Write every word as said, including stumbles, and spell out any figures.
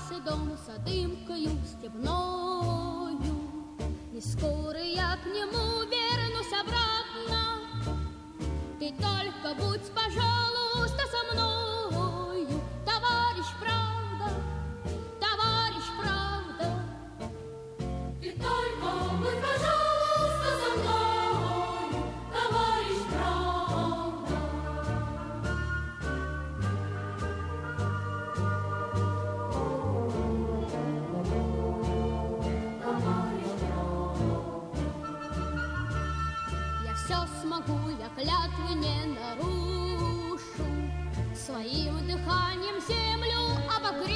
Поднялся дом с дымкою степною, и скоро я к нему вернусь обратно. Ты только будь, пожалуйста, со мною, товарищ правда, товарищ правда. Ты только будь, пожалуйста, со мною, товарищ правда. Я все смогу, я клятвы не нарушу, своим дыханием землю обогрею.